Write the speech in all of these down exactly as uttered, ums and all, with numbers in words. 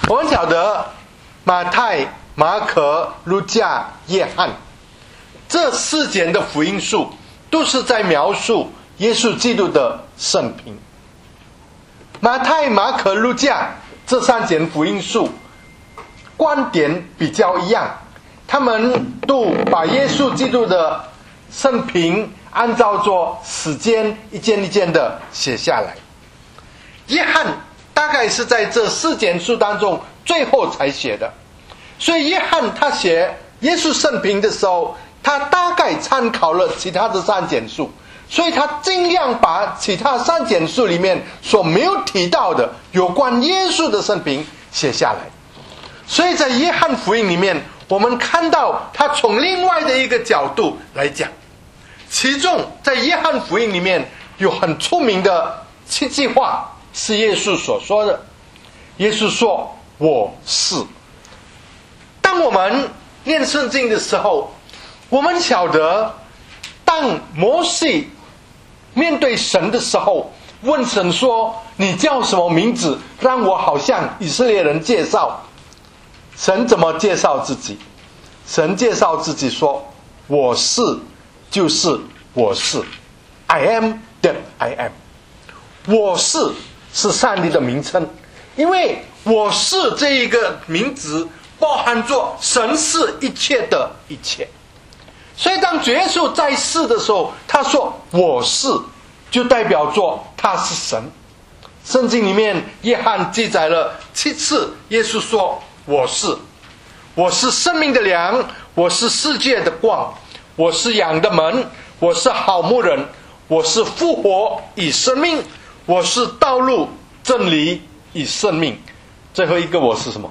我们晓得马太、马可、路加、约翰这四卷的福音书都是在描述耶稣基督的生平。马太、马可、路加这三卷福音书观点比较一样，他们都把耶稣基督的生平按照着时间一件一件的写下来。约翰大概是在这四卷书当中最后才写的，所以约翰他写耶稣生平的时候，他大概参考了其他的三卷书，所以他尽量把其他三卷书里面所没有提到的有关耶稣的生平写下来。所以在约翰福音里面，我们看到他从另外的一个角度来讲，其中在约翰福音里面有很出名的七句话是耶稣所说的。耶稣说我是。当我们念圣经的时候，我们晓得当摩西面对神的时候，问神说你叫什么名字，让我好向以色列人介绍。神怎么介绍自己？神介绍自己说我是就是我是， I am that I am。 我是是上帝的名称，因为我是这一个名字包含着神是一切的一切。所以当主耶稣在世的时候，他说我是，就代表着他是神。圣经里面约翰记载了七次耶稣说我是。我是生命的粮，我是世界的光，我是羊的门，我是好牧人，我是复活与生命，我是道路真理与生命。最后一个我是什么？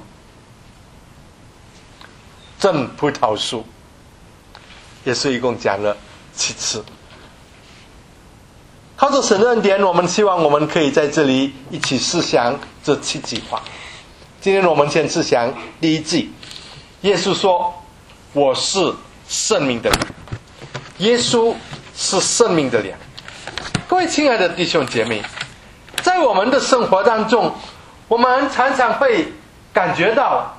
真葡萄树。也是一共讲了七次。靠着神的恩典，我们希望我们可以在这里一起思想这七句话。今天我们先思想第一句，耶稣说我是生命的粮。耶稣是生命的粮。各位亲爱的弟兄姐妹，在我们的生活当中，我们常常会感觉到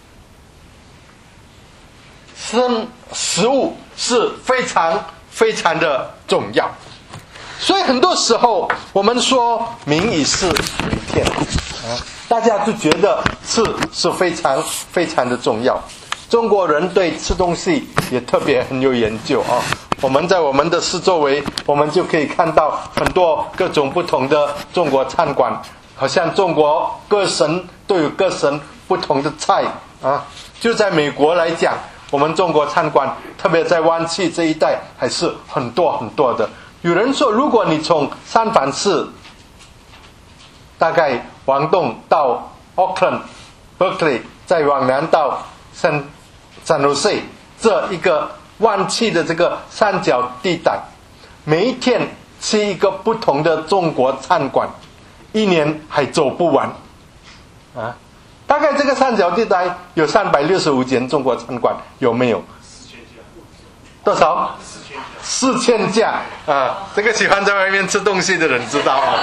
生食物是非常非常的重要，所以很多时候我们说民以食为天啊，大家就觉得吃是非常非常的重要。中国人对吃东西也特别很有研究啊。我们在我们的四周围，我们就可以看到很多各种不同的中国餐馆，好像中国各省都有各省不同的菜啊。就在美国来讲，我们中国餐馆特别在湾区这一带还是很多很多的。有人说，如果你从三藩市大概往东到 Auckland、Berkeley， 再往南到 San San Jose 这一个湾区的这个三角地带，每一天吃一个不同的中国餐馆，一年还走不完啊！大概这个三角地带有三百六十五间中国餐馆，有没有？多少？四千家啊！这个喜欢在外面吃东西的人知道啊。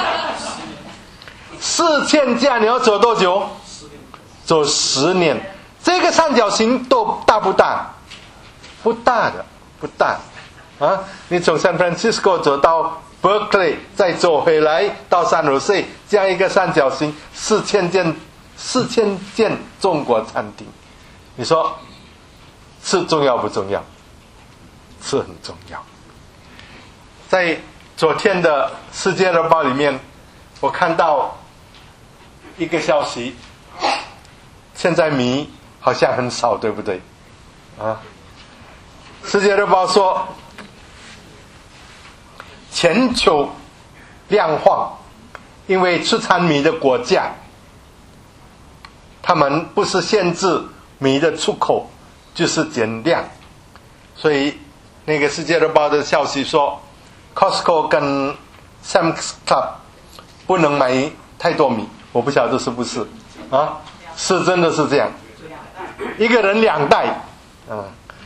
四千家，你要走多久？走十年。这个三角形都大不大？不大的，不大啊！你从 San Francisco 走到 Berkeley， 再走回来到 San Jose， 这样一个三角形，四千间。四千间中国餐厅，你说吃重要不重要？吃很重要。在昨天的世界日报里面，我看到一个消息，现在米好像很少，对不对？啊，世界日报说，全球量化，因为出产米的国家，他们不是限制米的出口，就是减量。所以那个世界日报的消息说 Costco 跟 Sam's Club 不能买太多米，我不晓得是不是啊？是真的是这样，一个人两袋。嗯，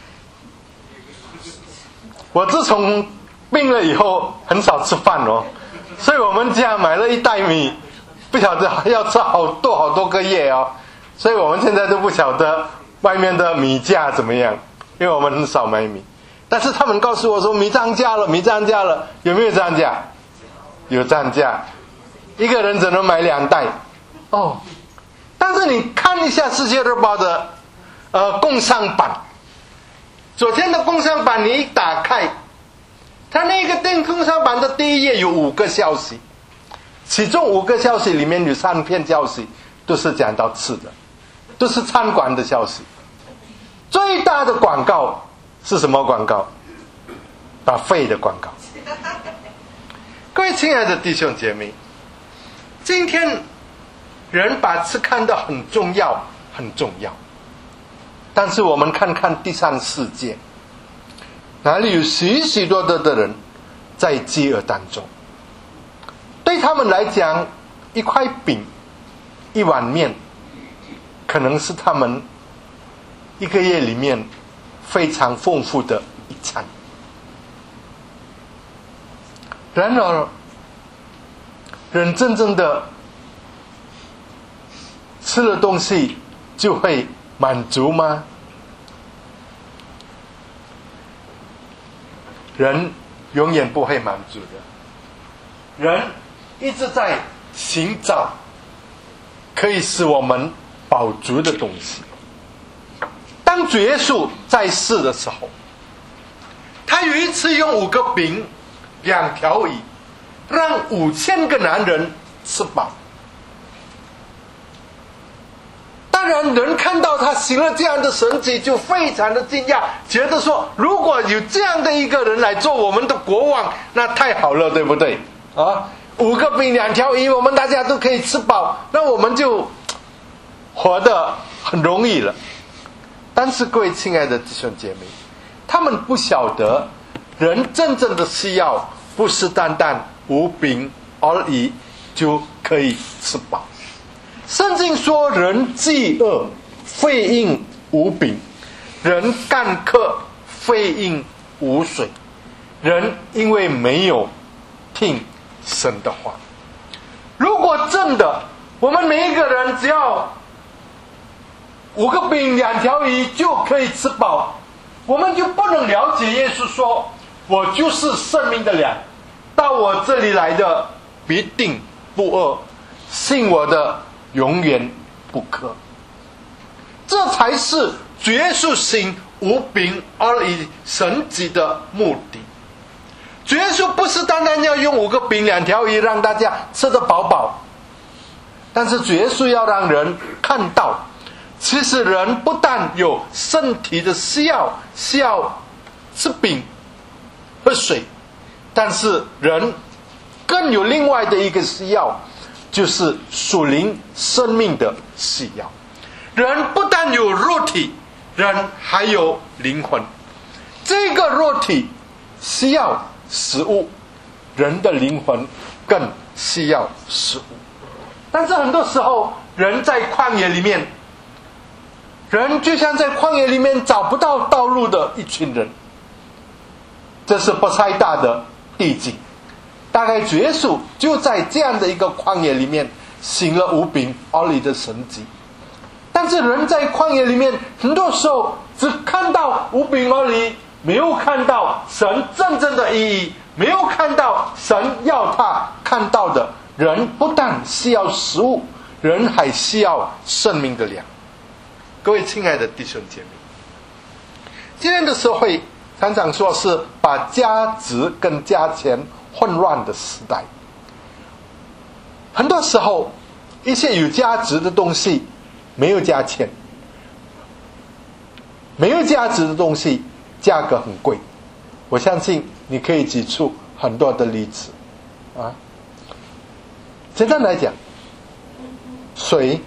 我自从病了以后很少吃饭哦，所以我们家买了一袋米，不晓得要吃好多好多个月哦。 所以我们现在都不晓得外面的米价怎么样，因为我们很少买米。但是他们告诉我说米涨价了，米涨价了，有没有涨价？有涨价，一个人只能买两袋。哦，但是你看一下《世界日报》的呃工商版，昨天的工商版你一打开，它那个电工商版的第一页有五个消息，其中五个消息里面有三篇消息都是讲到吃的，都是餐馆的消息。最大的广告是什么广告？把肺的广告。各位亲爱的弟兄姐妹，今天人把吃看得很重要，很重要。但是我们看看第三世界，哪里有许许多多的人在饥饿当中？对他们来讲，一块饼、一碗面，可能是他们一个月里面非常丰富的一餐。然而，人真正的吃了东西就会满足吗？人永远不会满足的。人一直在寻找可以使我们饱足的东西。当主耶稣在世的时候，他有一次用五个饼两条鱼让五千个男人吃饱。当然人看到他行了这样的神迹就非常的惊讶，觉得说如果有这样的一个人来做我们的国王，那太好了，对不对啊？五个饼两条鱼，我们大家都可以吃饱，那我们就活得很容易了。但是各位亲爱的弟兄姐妹，他们不晓得人真正的需要不是单单无饼而已就可以吃饱。圣经说人饥饿非因无饼，人干渴非因无水，人因为没有听神的话。如果真的我们每一个人只要五个饼两条鱼就可以吃饱，我们就不能了解耶稣说我就是生命的粮，到我这里来的必定不饿，信我的永远不渴。这才是主耶稣行无饼而已神迹的目的。主耶稣不是单单要用五个饼两条鱼让大家吃得饱饱，但是主耶稣要让人看到，其实人不但有身体的需要，需要吃饼和水，但是人更有另外的一个需要，就是属灵生命的需要。人不但有肉体，人还有灵魂。这个肉体需要食物，人的灵魂更需要食物。但是很多时候人在旷野里面，人就像在旷野里面找不到道路的一群人。这是不太大的地境，大概主耶稣就在这样的一个旷野里面行了无饼而已的神迹。但是人在旷野里面很多时候只看到无饼而已，没有看到神真正的意义，没有看到神要他看到的。人不但需要食物，人还需要生命的粮。各位亲爱的弟兄姐妹，今天的社会常常说是把价值跟价钱混乱的时代。很多时候一些有价值的东西没有价钱，没有价值的东西价格很贵。我相信你可以举出很多的例子啊。简单来讲，水，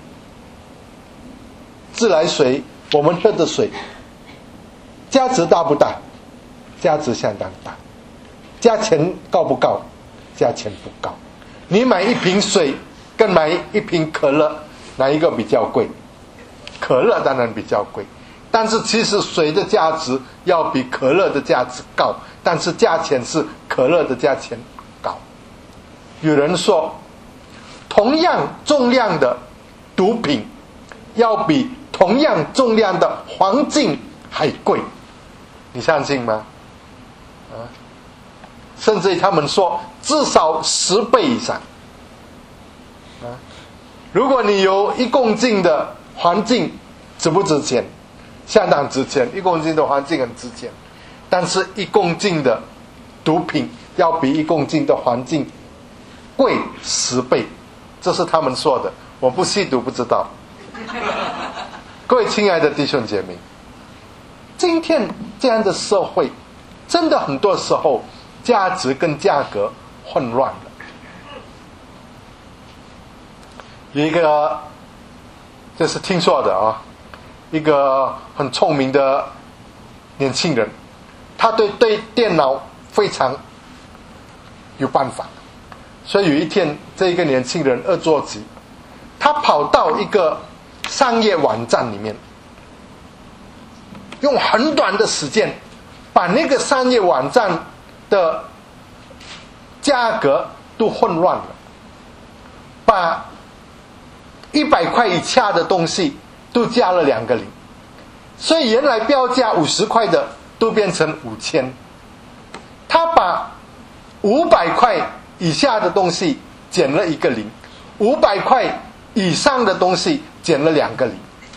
自来水，我们喝的水价值大不大？价值相当大。价钱高不高？价钱不高。你买一瓶水跟买一瓶可乐，哪一个比较贵？可乐当然比较贵，但是其实水的价值要比可乐的价值高，但是价钱是可乐的价钱高。有人说，同样重量的毒品要比同样重量的黄金还贵。你相信吗？啊，甚至他们说至少十倍以上。啊，如果你有一公斤的黄金，值不值钱？相当值钱，一公斤的黄金很值钱。但是一公斤的毒品要比一公斤的黄金贵十倍，这是他们说的，我不吸毒不知道。各位亲爱的弟兄姐妹，今天这样的社会真的很多时候价值跟价格混乱了。有一个这是听说的啊，一个很聪明的年轻人，他对对电脑非常有办法，所以有一天这一个年轻人恶作剧，他跑到一个商业网站里面，用很短的时间把那个商业网站的价格都混乱了，把一百块以下的东西都加了两个零，所以原来标价五十块的都变成五千。他把五百块以下的东西减了一个零，五百块以上的东西减了两个零。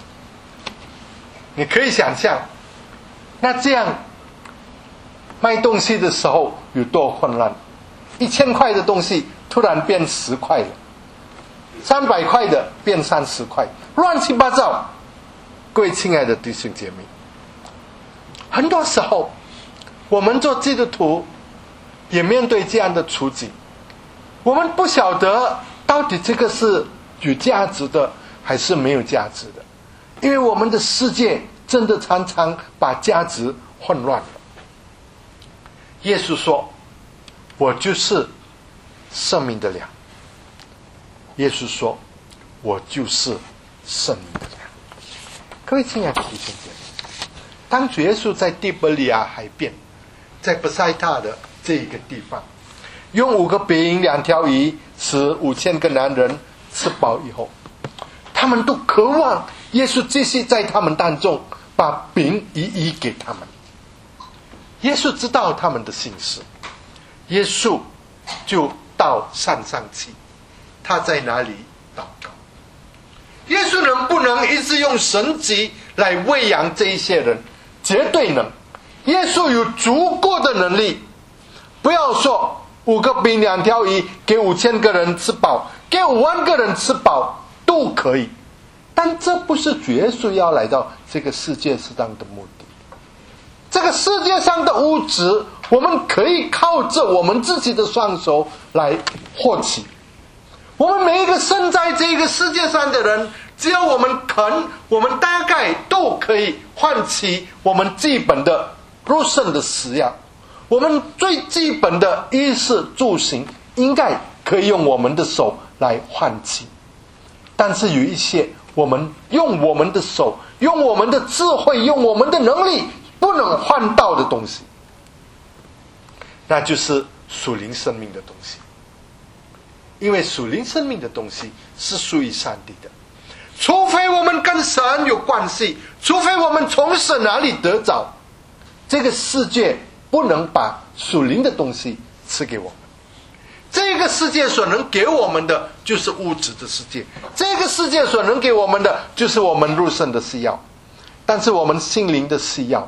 你可以想象，那这样卖东西的时候有多混乱？一千块的东西突然变十块了，三百块的变三十块，乱七八糟。各位亲爱的弟兄姐妹，很多时候我们做基督徒也面对这样的处境，我们不晓得到底这个是有价值的还是没有价值的，因为我们的世界真的常常把价值混乱了。耶稣说，我就是生命的粮。耶稣说，我就是生命的粮。各位亲爱的弟兄姐妹，当主耶稣在底伯利亚海边，在伯赛大的这一个地方，用五个饼两条鱼使五千个男人吃饱以后，他们都渴望耶稣继续在他们当中把饼一一给他们。耶稣知道他们的心事，耶稣就到山上去，他在哪里祷告？耶稣能不能一直用神迹来喂养这一些人？绝对能。耶稣有足够的能力，不要说五个饼两条鱼给五千个人吃饱，给五万个人吃饱都可以，但这不是主耶稣要来到这个世界上的目的。这个世界上的物质，我们可以靠着我们自己的双手来获取。我们每一个生在这个世界上的人，只要我们肯，我们大概都可以唤起我们基本的肉身的需要，我们最基本的衣食住行应该可以用我们的手来唤起。但是有一些我们用我们的手，用我们的智慧，用我们的能力不能换到的东西，那就是属灵生命的东西。因为属灵生命的东西是属于上帝的，除非我们跟神有关系，除非我们从神那里得着，这个世界不能把属灵的东西赐给我们。这个世界所能给我们的就是物质的世界，这个世界所能给我们的就是我们肉身的需要，但是我们心灵的需要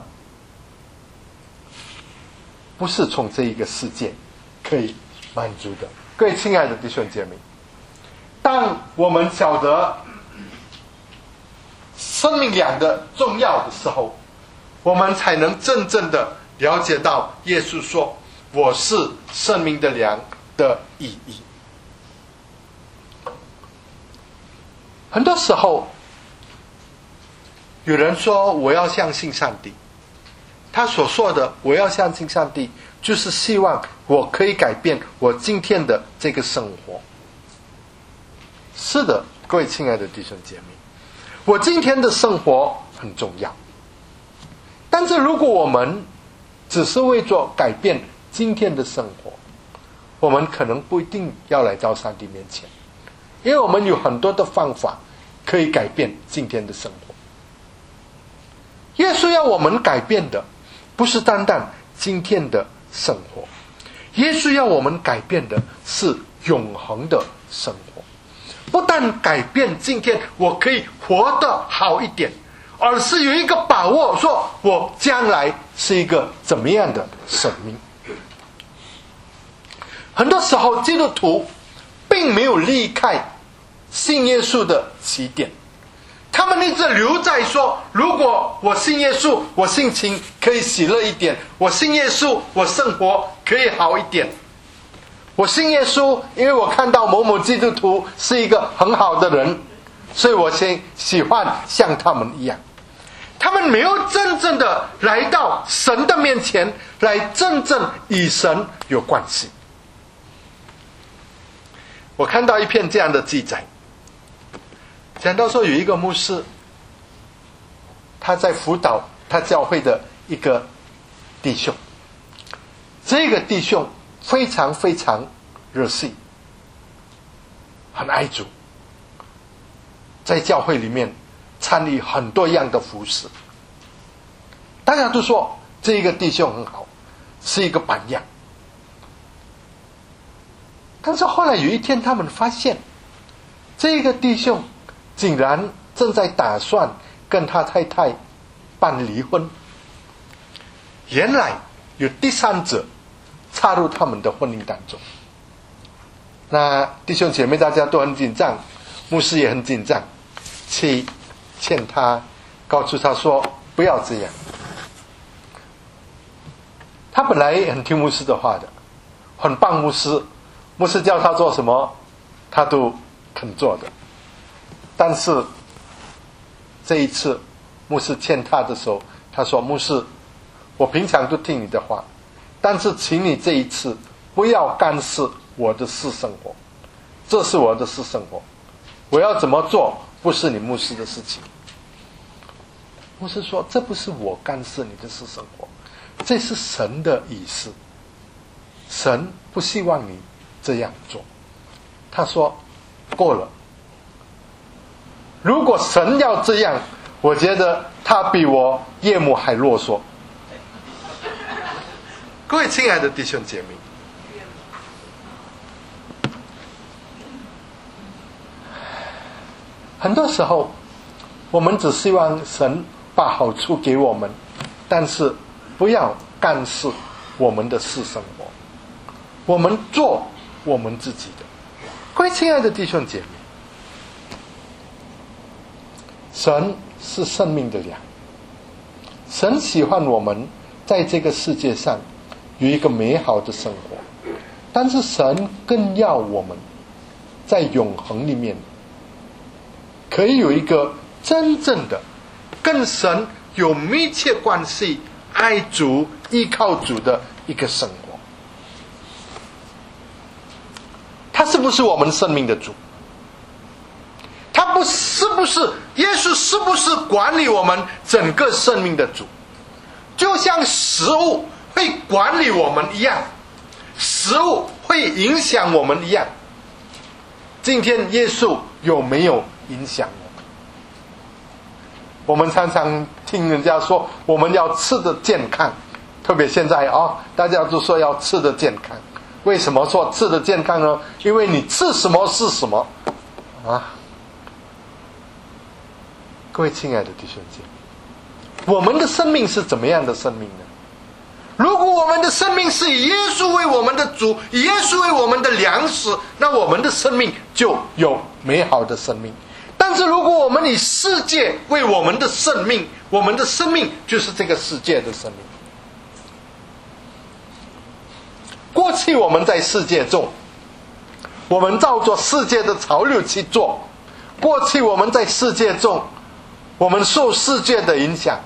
不是从这一个世界可以满足的。各位亲爱的弟兄姐妹，当我们晓得生命粮的重要的时候，我们才能真正的了解到耶稣说我是生命的粮的意义。很多时候有人说我要相信上帝，他所说的我要相信上帝，就是希望我可以改变我今天的这个生活。是的，各位亲爱的弟兄姐妹，我今天的生活很重要，但是如果我们只是为着改变今天的生活，我们可能不一定要来到上帝面前，因为我们有很多的方法可以改变今天的生活。耶稣要我们改变的不是单单今天的生活，耶稣要我们改变的是永恒的生活。不但改变今天我可以活得好一点，而是有一个把握，说我将来是一个怎么样的生命。很多时候基督徒并没有离开信耶稣的起点，他们一直留在说，如果我信耶稣，我心情可以喜乐一点，我信耶稣，我生活可以好一点，我信耶稣，因为我看到某某基督徒是一个很好的人，所以我先喜欢像他们一样。他们没有真正的来到神的面前，来真正与神有关系。我看到一篇这样的记载，讲到说有一个牧师，他在辅导他教会的一个弟兄，这个弟兄非常非常热心，很爱主，在教会里面参与很多样的服事，大家都说这个弟兄很好，是一个榜样。但是后来有一天他们发现，这个弟兄竟然正在打算跟他太太办离婚。原来有第三者插入他们的婚姻当中。那弟兄姐妹大家都很紧张，牧师也很紧张，去劝他，告诉他说不要这样。他本来很听牧师的话的，很棒牧师，牧师叫他做什么他都肯做的。但是这一次牧师劝他的时候，他说，牧师，我平常都听你的话，但是请你这一次不要干涉我的私生活，这是我的私生活，我要怎么做不是你牧师的事情。牧师说，这不是我干涉你的私生活，这是神的意思，神不希望你这样做。他说够了，如果神要这样，我觉得他比我岳母还啰嗦。各位亲爱的弟兄姐妹，很多时候我们只希望神把好处给我们，但是不要干涉我们的私生活，我们做我们自己的。各位亲爱的弟兄姐妹，神是生命的粮，神喜欢我们在这个世界上有一个美好的生活，但是神更要我们在永恒里面可以有一个真正的跟神有密切关系、爱主、依靠主的一个生活。他是不是我们生命的主？他不是不是耶稣是不是管理我们整个生命的主？就像食物会管理我们一样，食物会影响我们一样。今天耶稣有没有影响我们？我们常常听人家说我们要吃得健康，特别现在啊、哦，大家都说要吃得健康。为什么说吃得健康呢？因为你吃什么是什么啊！各位亲爱的弟兄姐妹，我们的生命是怎么样的生命呢？如果我们的生命是以耶稣为我们的主，以耶稣为我们的粮食，那我们的生命就有美好的生命。但是如果我们以世界为我们的生命，我们的生命就是这个世界的生命。过去我们在世界中，我们照着世界的潮流去做，过去我们在世界中，我们受世界的影响。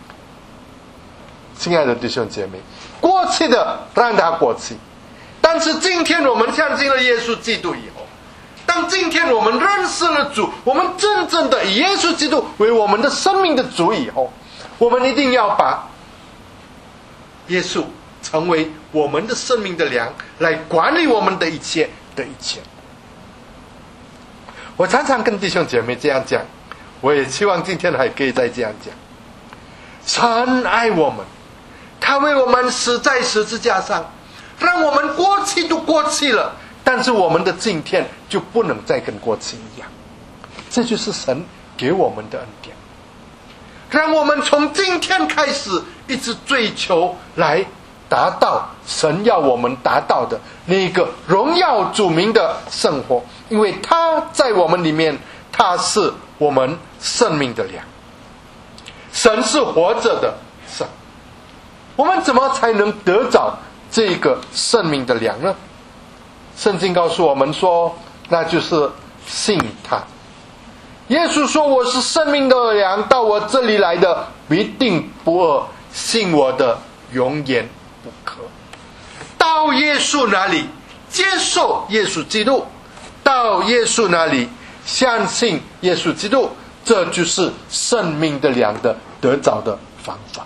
亲爱的弟兄姐妹，过去的让它过去，但是今天我们相信了耶稣基督以后，当今天我们认识了主，我们真正的以耶稣基督为我们的生命的主以后，我们一定要把耶稣成为我们的生命的粮，来管理我们的一切的一切。我常常跟弟兄姐妹这样讲， 我也希望今天还可以再这样讲。神爱我们，他为我们死在十字架上，让我们过去都过去了，但是我们的今天就不能再跟过去一样。这就是神给我们的恩典，让我们从今天开始一直追求来达到神要我们达到的那一个荣耀主名的生活，因为他在我们里面，他是我们生命的粮。神是活着的神，我们怎么才能得着这个生命的粮呢？圣经告诉我们说，那就是信他。耶稣说，我是生命的粮，到我这里来的必定不饿，信我的永远不渴。到耶稣那里接受耶稣基督，到耶稣那里相信耶稣基督，这就是生命的粮的得着的方法。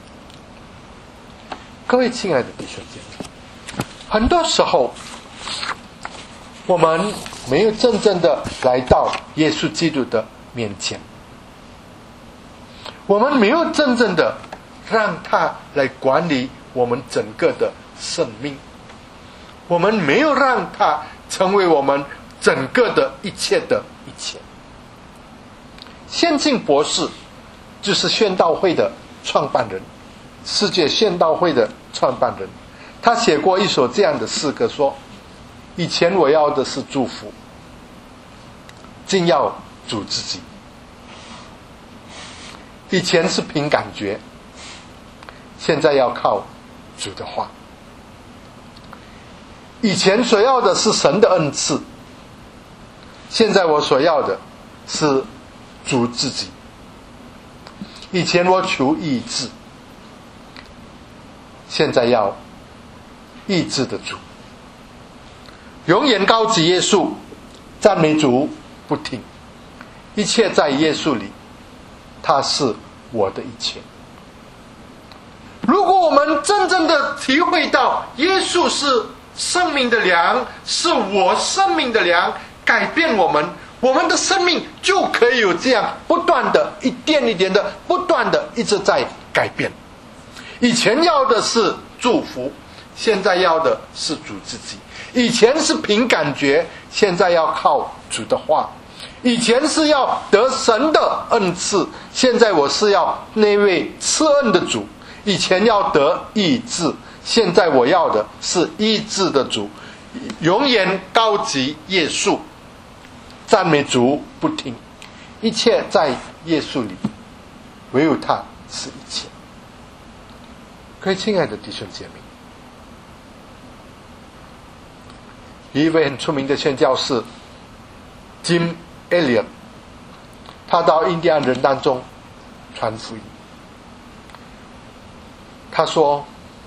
各位亲爱的弟兄姐妹，很多时候我们没有真正的来到耶稣基督的面前，我们没有真正的让他来管理我们整个的生命，我们没有让他成为我们整个的一切的一切。先进博士就是宣道会的创办人，世界宣道会的创办人，他写过一首这样的诗歌，说以前我要的是祝福，今要主自己。以前是凭感觉，现在要靠主的话。以前所要的是神的恩赐，现在我所要的是主自己。以前我求医治，现在要医治的主。永远高举耶稣，赞美主不停，一切在耶稣里，他是我的一切。如果我们真正的体会到耶稣是生命的粮，是我生命的粮，改变我们，我们的生命就可以有这样不断的一点一点的不断的一直在改变。以前要的是祝福，现在要的是主自己。以前是凭感觉，现在要靠主的话。以前是要得神的恩赐，现在我是要那位赐恩的主。以前要得医治，现在我要的是医治的主。永远高举耶稣，赞美主不停，一切在耶稣里，唯有他是一切。各位亲爱的弟兄姐妹，有一位很出名的宣教士 Jim Elliot， 他到印第安人当中传福音。他说，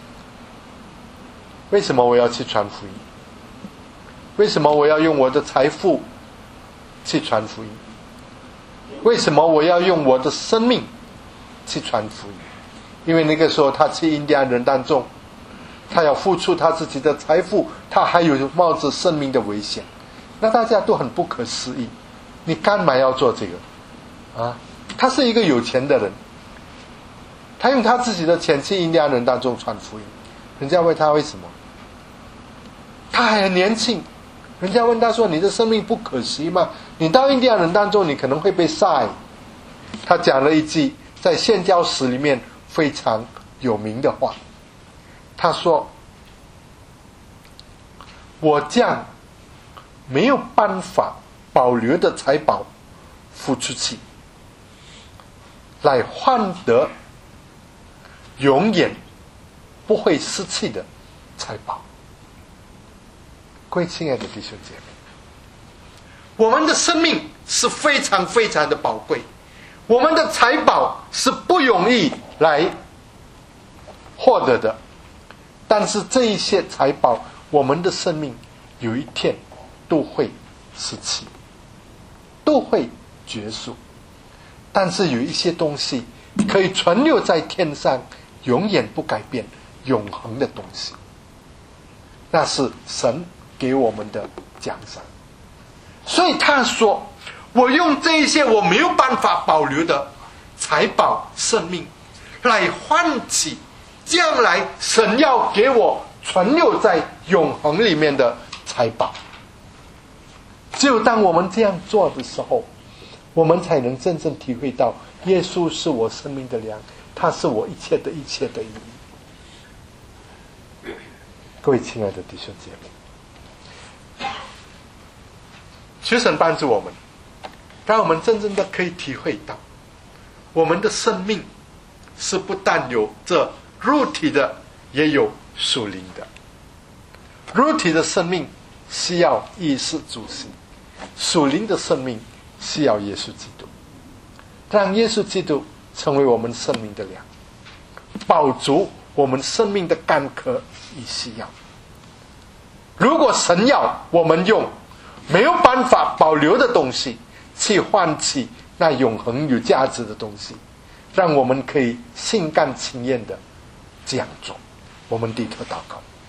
为什么我要去传福音？为什么我要用我的财富去传福音？为什么我要用我的生命去传福音？因为那个时候他去印第安人当中，他要付出他自己的财富，他还有冒着生命的危险。那大家都很不可思议，你干嘛要做这个啊？他是一个有钱的人，他用他自己的钱去印第安人当中传福音。人家问他为什么，他还很年轻，人家问他说，你的生命不可惜吗？你到印第安人当中你可能会被杀。他讲了一句在宣教史里面非常有名的话，他说，我将没有办法保留的财宝付出去，来换得永远不会失去的财宝。各位亲爱的弟兄姐妹，我们的生命是非常非常的宝贵，我们的财宝是不容易来获得的，但是这一些财宝，我们的生命有一天都会失去，都会结束。但是有一些东西可以存留在天上，永远不改变，永恒的东西，那是神给我们的奖赏。所以他说， 我用这一些我没有办法保留的财宝生命，来换取将来神要给我存留在永恒里面的财宝。只有当我们这样做的时候，我们才能真正体会到耶稣是我生命的粮，他是我一切的一切的意义。各位亲爱的弟兄姐妹，求神帮助我们，让我们真正的可以体会到，我们的生命是不但有这肉体的，也有属灵的。肉体的生命需要衣食住行，属灵的生命需要耶稣基督，让耶稣基督成为我们生命的粮，饱足我们生命的干渴与需要。如果神要我们用没有办法保留的东西去换取那永恒有价值的东西，让我们可以心甘情愿的这样做。我们低头祷告。